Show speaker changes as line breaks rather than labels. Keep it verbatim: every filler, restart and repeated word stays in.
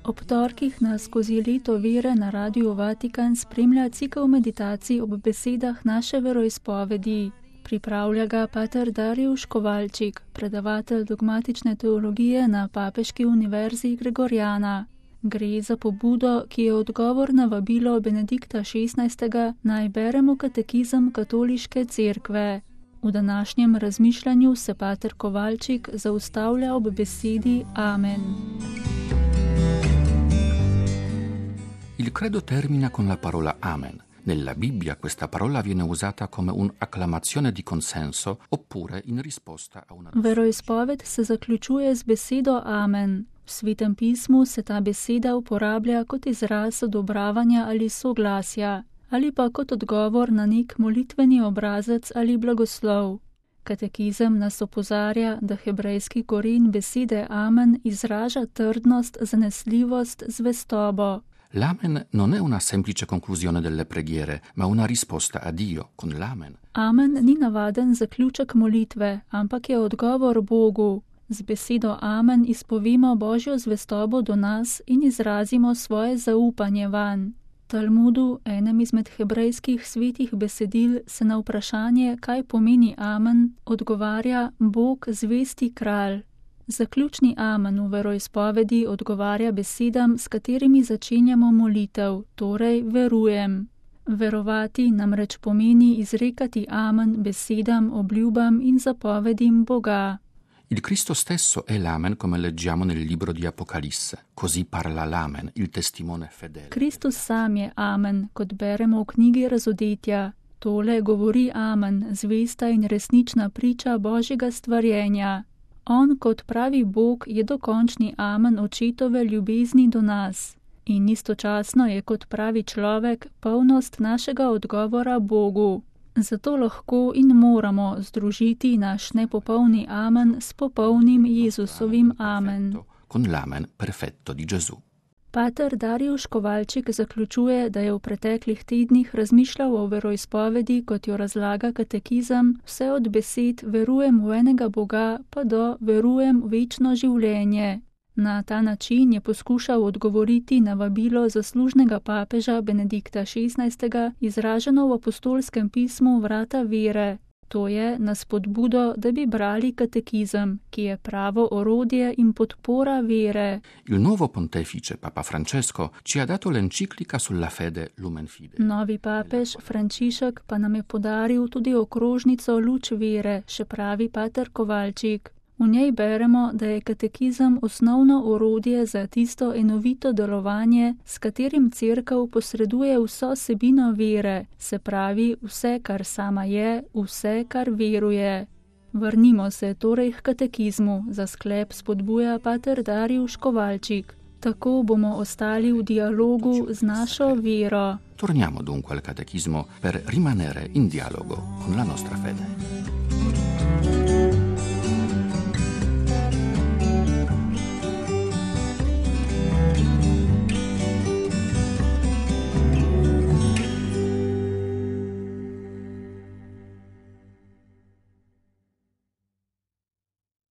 Ob torkih nas skozi leto vere na Radiu Vatikan spremlja cikel meditacij ob besedah naše veroizpovedi. Pripravlja ga pater Darijuš Kovalčik, predavatelj dogmatične teologije na Papeški univerzi Gregoriana. Gre za pobudo, ki je odgovor na vabilo Benedikta šestnajstega, naj beremo katekizem katoliške cerkve. V današnjem razmišljanju se pater Kovalčik zaustavlja ob besedi Amen.
Il credo termina con la parola Amen. Nella Bibbia questa parola viene usata come un'acclamazione di consenso oppure in risposta a una...
Veroizpoved se zaključuje z besedo Amen. V Svetem pismu se ta beseda uporablja kot izraz odobravanja ali soglasja, ali pa kot odgovor na nek molitveni obrazec ali blagoslov. Katekizem nas opozarja, da hebrejski koren besede Amen izraža trdnost, zanesljivost, zvestobo.
L'amen non è una semplice conclusione delle preghiere, ma una risposta a Dio con l'amen.
Amen ni navaden zaključek molitve, ampak je odgovor Bogu. Z besedo Amen izpovemo Božjo zvestobo do nas in izrazimo svoje zaupanje vanj. Talmudu, enem izmed hebrejskih svetih besedil, se na vprašanje, kaj pomeni Amen, odgovarja Bog zvesti kralj. Zaključni Amen v veroizpovedi odgovarja besedam, s katerimi začenjamo molitev, torej verujem. Verovati namreč pomeni izrekati Amen besedam, obljubam in zapovedim Boga.
Il Cristo stesso è l'amen come leggiamo nel libro di Apocalisse. Così parla l'amen, il testimone fedele.
Kristus sam je Amen, kot beremo v knjigi Razodetja. Tole govori Amen, zvesta in resnična priča Božjega stvarjenja. On kot pravi Bog je dokončni Amen očetove ljubezni do nas. In istočasno je kot pravi človek polnost našega odgovora Bogu. Zato lahko in moramo združiti naš nepopolni Amen s popolnim Jezusovim Amen.
Con l'amen perfetto di Gesù.
Pater Darijuš Kovalčik zaključuje, da je v preteklih tednih razmišljal o veroizpovedi, kot jo razlaga katekizem, vse od besed verujem v enega Boga pa do verujem v večno življenje. Na ta način je poskušal odgovoriti na vabilo zaslužnega papeža Benedikta šestnajstega, izraženo v apostolskem pismu Vrata vere. To je na spodbudo, da bi brali katekizem, ki je pravo orodje in podpora vere.
Il nuovo pontefice, Papa Francesco, ci ha dato l'enciclica sulla fede Lumen Fide.
Novi papež Frančišek pa nam je podaril tudi okrožnico Luč vere, še pravi pater Kovalčik. V njej beremo, da je katekizem osnovno orodje za tisto enovito delovanje, s katerim cerkev posreduje vso sebino vere, se pravi vse, kar sama je, vse, kar veruje. Vrnimo se torej k katekizmu, za sklep spodbuja pater Darijuš Kovalčik. Tako bomo ostali v dialogu z našo vero.
Torniamo dunque al catechismo per rimanere in dialogo con la nostra fede.